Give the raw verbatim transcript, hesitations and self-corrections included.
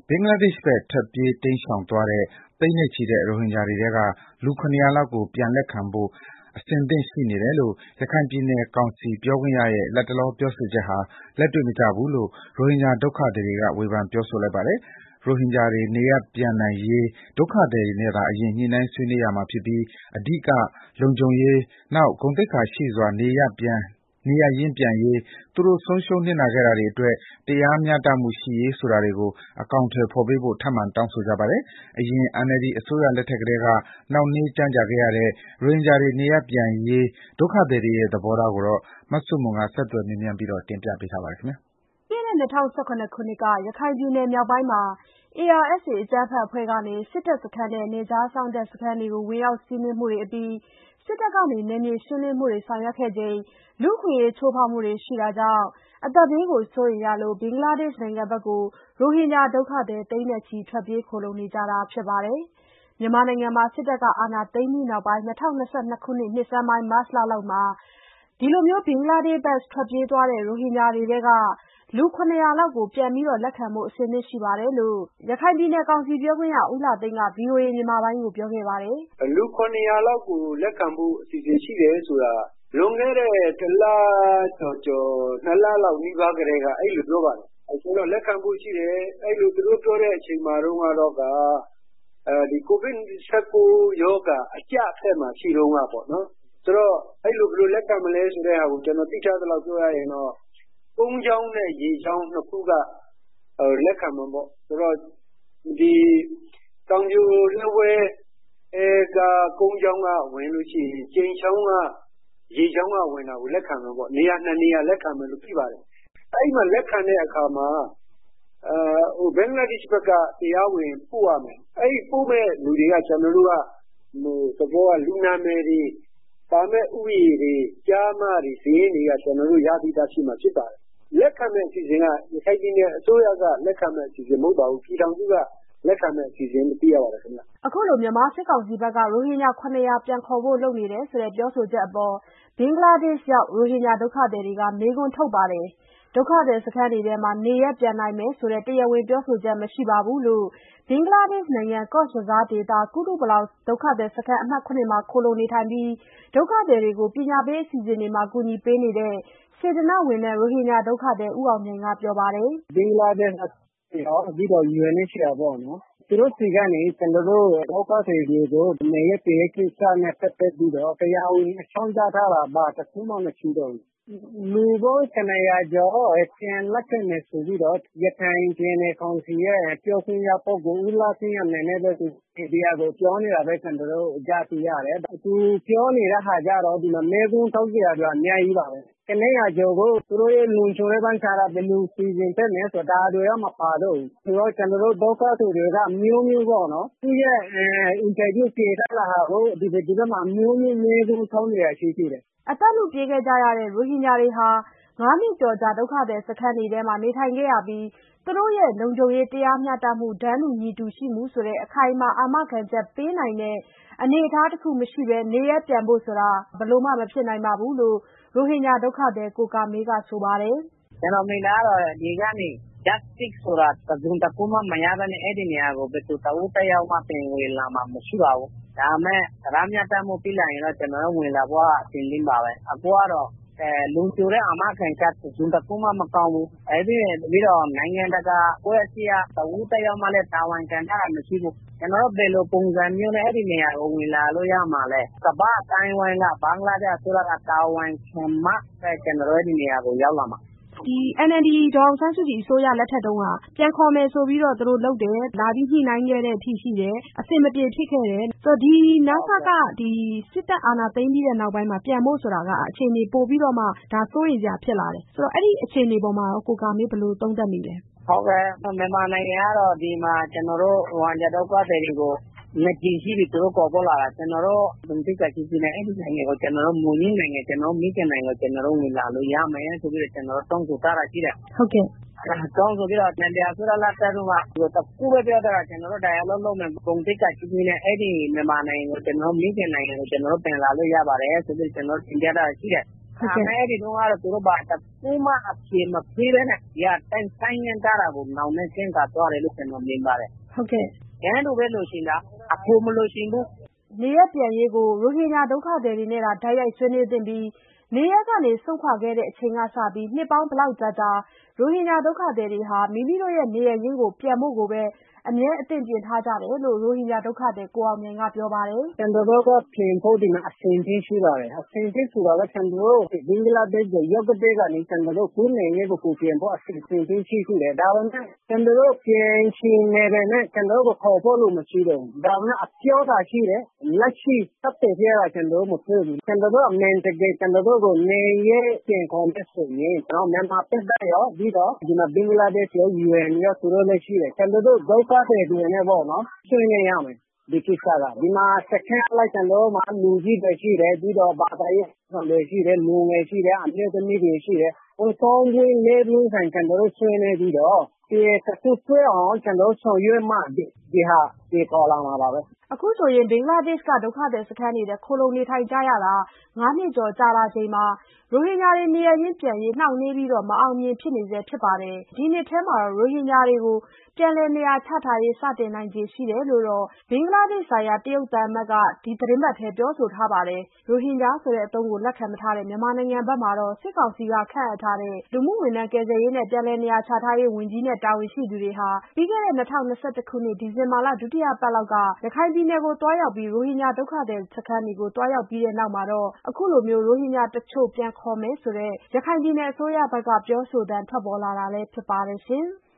ဘင်္ဂလားဒေ့ရှ်ဘက်ထွက်ပြေးတိမ်းရှောင်သွားတဲ့သိန်းနဲ့ချီတဲ့ရိုဟင်ဂျာတွေထဲကလူ ၇၀၀ လောက်ကိုပြန်လက်ခံဖို့အဆင်သင့်ရှိနေတယ်လို့ရခိုင်ပြည်နယ်ကောင်စီပြောခွင့်ရရဲ့လတ်တလောပြောဆိုချက်ဟာလက်တွေ့မကျဘူးလို့ရိုဟင်ဂျာဒုက္ခသည်တွေကဝေဖန်ပြောဆိုလိုက်ပါတယ်။ရိုဟင်ဂျာတွေနေရပ်ပြန်နိုင်ရေးဒုက္ခသည်တွေနဲ့သာအရင်ညှိနှိုင်းဆွေးနွေးရမှာဖြစ်ပြီးအဓိကလုံခြုံရေးနောက်ဂုဏ်သိက္ခာရှိစွာနေရပ်ပြန်နေရပ်ရင်းပြန်ရေးသူတို့ဆုံးရှုံးနစ်နာခဲ့တာတွေအတွက်တရားမျှတမှုရှိရေးဆိုတာတွေကိုအကောင်အထည်ဖော်ပေးဖို့ထပ်မံတောင်းဆိုကြပါတယ်။အရင် အန်အယ်လ်ဒီအစိုးရလက်ထက်ကတည်းကနှောင့်နှေးကြန့်ကြာခဲ့ရတဲ့ရိုဟင်ဂျာတွေနေရပ်ပြန်ရေးဒုက္ခသည်တွေရဲ့သဘောထားကိုမဆုမွန်ကဆက်သွယ်မေးမြန်းတင်ပြပေးထားပါတယ်။ပြီးခဲ့တဲ့၂၀၁၇ခုနှစ်ကရခိုင်ပြည်နယ်မြောက်ပိုင်းမှာ အေအာရ်အက်စ်အေ အကြမ်းဖက်အဖွဲ့ကနေစစ်တပ်စခန်းနဲ့နယ်ခြားစောင့်တပ်စခန်းတွေကိုဝင်ရောက်စီးနင်းမှုတွေအပြီးစစ်တပ်ကနယ်မြေရှင်းလင်းမှုတွေဆောင်ရွက်ခဲ့ချိန်လူ့အခွင့်အရေးချိုးဖောက်မှုတွေရှိတာကြောင့်အသက်ဘေးကိုစိုးရိမ်ရလို့ဘင်္ဂလားဒေ့ရှ်နိုင်ငံဘက်ကိုရိုဟင်ဂျာဒုက္ခသည်သိန်းနဲ့ချီထွက်ပြေးခိုလှုံနေကြတာဖြစ်ပါတယ်။ မြန်မာနိုင်ငံမှာစစ်တပ်ကအာဏာသိမ်းပြီးနောက်ပိုင်း၂၀၂၂ခုနှစ်နှစ်ဆန်းပိုင်းမတ်လလောက်မှာဒီလိုဘင်္ဂလားဒေ့ရှ်ဘက်ထွက်ပြေးသွားတဲ့ရိုဟင်ဂျာတွေထဲကလူ ၇၀၀ လောက်ကိုပြန်ပြီးလက်ခံဖို့အဆင်သင့်ရှိတယ်လို့ရခိုင်ပြည်နယ်ကောင်စီပြောခွင့်ရဦးလှသိန်းက ဗွီအိုအေမြန်မာပိုင်းကိုပြောခဲ့ပါတယ်။ "လူ ၇၀၀ လောက်ကိုလက်ခံဖို့အစီအစဉ်ရှိတယ်ဆိုတာလွန်ခဲ့တဲ့တလကျော်ကျော်နှစ်လလောက်နီးပါးကတည်းကအဲ့လိုပြောပါတယ်။ဆိုတော့လက်ခံဖို့ရှိတယ်အဲ့လိုသူတို့ပြောတဲ့အချိန်မှာတော့ကတော့ကအဲဒီကိုဗစ်၁၉ရောဂါအကျဖက်မှာရှိတော့ကပေါ့နော်ဆိုတော့အဲ့လိုဘယ်လိုလက်ခံမလဲဆိုတဲ့ဟာကိုကျွန်တော်သိထားသလောက်ပြောရရင်တော့ကုန်းချောင်းနဲ့ရေချောင်းနှစ်ခုကလက်ခံမှာပေါ့ဆိုတော့ဒီတောင်ပြိုလက်ဝဲအဲကကုန်းချောင်းကဝင်လို့ရှိရင်ကျိန်ချောင်းကရေချောင်းကဝင်တာကိုလက်ခံမှာပေါ့နေရာနှစ်နေရာလက်ခံမယ်လို့ပြပါတယ်အဲ့မှာလက်ခံတဲ့အခါမှာအဲဟိုဘင်္ဂလားဒေ့ရှ်ဘက်ကတရားဝင်ပို့ရမယ်အဲ့ပို့မဲ့လူတွေကကျွန်တော်တို့ကဟိုသဘောကလူနာမည်တွေပါမဲ့ဥယျာဉ်တွေကြားမတွေဈေးတွေကကျွန်တော်တို့ရသီးသားရှိမှဖြစ်ပါတယ်လက်ခံမဲ့အစီအစဉ်ကရခိုင်ပြည်နယ်အစိုးရကလက်ခံမဲ့အစီအစဉ်မဟုတ်ပါဘူးပြည်ထောင်စုကလက်ခံမဲ့အစီအစဉ်သိရပါတယ်ခင်ဗျ။အခုလိုမြန်မာစစ်ကောင်စီဘက်ကရိုဟင်ဂျာ ၇၀၀ ပြန်ခေါ်ဖို့လုပ်နေတယ်ဆိုတဲ့ပြောဆိုချက်အပေါ်ဘင်္ဂလားဒေ့ရှ်ရောက်ရိုဟင်ဂျာဒုက္ခသည်တွေကမေးခွန်းထုတ်ပါတယ်။ဒုက္ခသည်စခန်းတွေထဲမှာနေရပ်ပြန်နိုင်မယ်ဆိုတဲ့တရားဝင်ပြောဆိုချက်မရှိပါဘူးလို့ဘင်္ဂလားဒေ့ရှ်နိုင်ငံကော့ဇ်ဘဇားဒေသကုတုပလောင်ဒုက္ခသည်စခန်းအမှတ် ၇ မှာခိုလှုံနေထိုင်ပြီးဒုက္ခသည်တွေကိုပညာပေးအစီအစဉ်တွေမှာကူညီပေးနေတဲ့စေတနာ့ဝန်ထမ်းရိုဟင်ဂျာဒုက္ခသည်ဦးအောင်မြိုင်ကပြောပါတယ်။ဘင်္ဂလားဒေ့ရှ်ရောပြီးတော့ ယူအန်အိုက်စီအာပေါ့နော်သူတို့စီကနေကျွန်တော်တို့ဒုက္ခသည်တွေကိုနေရတဲ့ကိစ္စနဲ့ပတ်သက်ပြီးတော့တရားဝင်အကြောင်းကြားထားတာဘာတစ်ခုမှမရှိတော့ဘူးလူပေါင်း ၇၀၀ ကျော်ပြန်လက်ခံမယ်ဆိုပြီးတော့ရခိုင်ပြည်နယ်ကောင်စီရဲ့ပြောခွင့်ရပုဂ္ဂိုလ်ဦးလှသိန်းအနေနဲ့ပဲဒီဟာကိုပြောနေတာပဲကျွန်တော်တို့ကြားသိရတယ်သူပြောနေတဲ့ဟာကြတော့ဒီမှာမဲကုန်းထုတ်ကြရတယ်အများကြီးပါပဲတနေ့ကကြောကိုသူတို့ရဲ့လုံခြုံရေးပိုင်းခြားတာဘယ်လိုစီစဉ်တဲ့လဲဆိုတာတွေကမပါတော့ဘူးဆိုတော့ကျွန်တော်တို့ဒုက္ခသည်တွေကမျိုးမျိုးပေါ့နော်သူရဲ့အင်တာဗျူးပေးထားတာကိုဒီဒီဘက်မှာမျိုးမျိုးမဲကုန်းထုတ်နေတာရှိသေးတယ်အသက်လုပြေးခဲ့ကြရတဲ့ရိုဟင်ဂျာတွေဟာငါးနှစ်ကျော်ကြာဒုက္ခသည်စခန်းတွေထဲမှာနေထိုင်ခဲ့ရပြီးသူတို့ရဲ့လုံခြုံရေးတရားမျှတမှုတန်းတူညီတူရှိမှုဆိုတဲ့အခိုင်အမာအာမခံချက်ပေးနိုင်တဲ့အနေအထားတစ်ခုမရှိဘဲနေရပ်ပြန်ဖို့ဆိုတာဘယ်လိုမှမဖြစ်နိုင်ပါဘူးလို့ရိုဟင်ဂျာဒုက္ခသည်ကိုကာမေးကဆိုပါတယ်။ကျွန်တော်မြင်တာတော့ဒီကနေ justice ဆိုတာတစုံတစ်ခုမှမရဘဲနဲ့အဲ့ဒီနေရာကိုဘယ်သူတဦးတစ်ယောက်မှပြန်ဝင်လာမှာမရှိပါဘူး။ဒါမဲ့တရားမျှတမှုပြလိုက်ရင်တော့ကျွန်တော်တို့ဝင်လာဖို့အဆင်သင့်ပါပဲ။အခုကတော့အဲလုံခြုံတဲ့အာမခံချက်တစုံတစ်ခုမှမကောင်းဘူး။အဲ့ဒီပြီးတော့နိုင်ငံတကာအဖွဲ့အစည်းကတဦးတစ်ယောက်မှလည်းတာဝန်ခံတာမရှိဘူး။ကျွန်တော်တို့ဘယ်လိုပုံစံမျိုးနဲ့အဲ့ဒီနေရာကိုဝင်လာလို့ရမှာလဲ။ကမ္ဘာအတိုင်းဝိုင်းကဘင်္ဂလားဒေ့ရှ်အစိုးရကတာဝန်ခံမှကျွန်တော်တို့ဒီနေရာကိုရောက်လာမှာဒီ အန်အယ်လ်ဒီ ဒေါ်အောင်ဆန်းစုကြည်အစိုးရလက်ထက်တုန်းကပြန်ခေါ်မယ်ဆိုပြီးတော့သူတို့လုပ်တယ်လာပြီးညှိနှိုင်းခဲ့တဲ့အထိရှိတယ်အဆင်မပြေဖြစ်ခဲ့တယ်ဆိုတော့ဒီနစကဒီစစ်တပ်အာဏာသိမ်းပြီးတဲ့နောက်ပိုင်းမှာပြန်ဖို့ဆိုတာကအခြေအနေပို့ပြီးတော့မှဒါစိုးရိမ်စရာဖြစ်လာတယ်ဆိုတော့အဲ့ဒီအခြေအနေပေါ်မှာကိုကာမေးဘယ်လိုသုံးသပ်မိလဲဟုတ်ကဲ့မြန်မာနိုင်ငံကတော့ဒီမှာကျွန်တော်တို့ဟိုအန်ဂျာဒုက္ခသည်တွေကိုနှစ်ကြိမ်ရှိပြီသူတို့ပေါ်ပေါ်လာတာကျွန်တော်တို့ဒုတိယကြိမ်နဲ့အဲ့ဒီနိုင်ငံကိုကျွန်တော်တို့မူရင်းနိုင်ငံကျွန်တော်မိခင်နိုင်ငံကိုကျွန်တော်တို့ဝင်လာလို့ရမယ်ဆိုပြီးတော့ကျွန်တော်တို့တောင်းဆိုထားတာရှိတယ်ဟုတ်ကဲ့တောင်းဆိုပြီးတော့တရားစွဲလာတဲ့တော့ကတကူပဲပြောတာကျွန်တော်တို့တရားလုံးလုံးနဲ့ပုံတိတ်ကချင်းနဲ့အဲ့ဒီမြန်မာနိုင်ငံကိုကျွန်တော်မိခင်နိုင်ငံကိုကျွန်တော်တို့ပြန်လာလို့ရပါတယ်ဆိုပြီးကျွန်တော်တင်ပြတာရှိတယ်ဒါပေမဲ့အဲ့ဒီတော့ကတော့သူတို့ဘာတပူးမအပြေမပြေးပဲနဲ့ဒီအတိုင်းဆိုင်ရန်တာကိုနောင်နဲ့ကျင်းကသွားတယ်လို့ကျွန်တော်မြင်ပါတယ်ဟုတ်ကဲ့ကျန်တို့ပဲလို့ရှိတာအဖိုးမလို့ရှိဘူးနေရပြန်ရေးကိုရိုဟင်ဂျာဒုက္ခသည်တွေနဲ့ဓာတ်ရိုက်ဆွေးနွေးသင့်ပြီးနေရကနေဆုတ်ခွာခဲ့တဲ့အချိန်ကစပြီးနှစ်ပေါင်းဘလောက်ကြာကြာရိုဟင်ဂျာဒုက္ခသည်တွေဟာမိမိတို့ရဲ့နေရရင်းကိုပြန်ဖို့ကိုပဲအမြဲအသင့်ပြင်ထားကြတယ်လို့ရိုဟင်ဂျာဒုက္ခသည်ကိုအောင်မြိုင်ကပြောပါတယ်။ကျွန်တော်တို့ကပြင်ဖို့ဒီမှာအဆင်သင့်ရှိပါတယ်။အဆင်သင့်ဆိုတာကကျွန်တော်တို့ဘင်္ဂလားဒေ့ရှ်ကိုရောက်တဲ့ကနေကျွန်တော်တို့ကိုယ်နေရကိုပြင်ဖို့အဆင်သင့်ရှိရှိတယ်။ဒါပေမဲ့ကျွန်တော်တို့ပြင်ချင်နေတဲ့နဲ့ကျွန်တော်တို့ခေါ်ဖို့လို့မရှိတော့ဘူး။ဒါပေမဲ့အပြောတာရှိတယ်။လက်ရှိတပ်တွေပြတာကျွန်တော်တို့မပြောဘူး။ကျွန်တော်တို့အမှန်တကယ်ကျွန်တော်တို့ကိုနေရပြင်ခေါ်တဲ့ဆိုရင်ကျွန်တော်မြန်မာပြည်သားရောပြီးတော့ဒီမှာဘင်္ဂလားဒေ့ရှ်ရော ယူအန် ရောသူတို့လည်းရှိတယ်။ကျွန်တော်တို့ဒုက္ခတွေတွေနဲ့ပေါ့နော်ဆွေးနွေးရမယ်ဒီကိစ္စကဒီမှာစခန်းလိုက်ကျွန်တော်မှာလူကြီးတွေရှိတယ်ပြီးတော့ဘာသာရေးတွေရှိတယ်လူငယ်ရှိတယ်အမျိုးသမီးတွေရှိတယ်ဟိုသုံးပွင့်လေးပွင့်ဆိုင်ကျွန်တော်တို့ဆွေးနွေးပြီးတော့ဒီတစ်ခုဆွဲအောင်ကျွန်တော်ဆောင်ရွက်မှဒီဟာဒီပေါ်လာမှာပါပဲအခုဆိုရင်ဘင်္ဂလားဒေ့ရှ်ကဒုက္ခသည်စခန်းတွေခိုလုံနေထိုင်ကြရတာငါးနှစ်ကျော်ကြာလာချိန်မှာရိုဟင်ဂျာတွေနေရင်းပြန်ရေးနှောင့်နှေးပြီးတော့မအောင်မြင်ဖြစ်နေစေဖြစ်ပါတယ်ဒီနှစ်ထဲမှာတော့ရိုဟင်ဂျာတွေကိုပြန်လည်နေရာချထားရေးစတင်နိုင်ခြေရှိတယ်လို့တော့ဘင်္ဂလားဒေ့ရှ်ဆိုင်ရာတရုတ်သံအမတ်ကဒီသတင်းပတ်ထဲပြောဆိုထားပါတယ်ရိုဟင်ဂျာဆိုတဲ့အသုံးကိုလက်ခံမထားတဲ့မြန်မာနိုင်ငံဘက်မှာတော့စစ်ကောင်စီကခန့်အပ်ထားတဲ့လူမှုဝန်ထမ်းကယ်ဆယ်ရေးနဲ့ပြန်လည်နေရာချထားရေးဝန်ကြီးနဲ့တာဝန်ရှိသူတွေဟာပြီးခဲ့တဲ့၂၀၂၁ခုနှစ်ဒီဇင်ဘာလဒုတိယပတ်လောက်ကရခိုင်ပြည်နယ်ကိုတွားရောက်ပြီးရိုဟင်ဂျာဒုက္ခသည်စခန်းတွေကိုတွားရောက်ပြီးတဲ့နောက်မှာတော့အခုလိုမျိုးရိုဟင်ဂျာတချို့ပြန်ခေါ်မယ်ဆိုတဲ့ရခိုင်ပြည်နယ်အစိုးရဘက်ကပြောဆိုသံထွက်ပေါ်လာတာလည်းဖြစ်ပါတယ်ရှင်။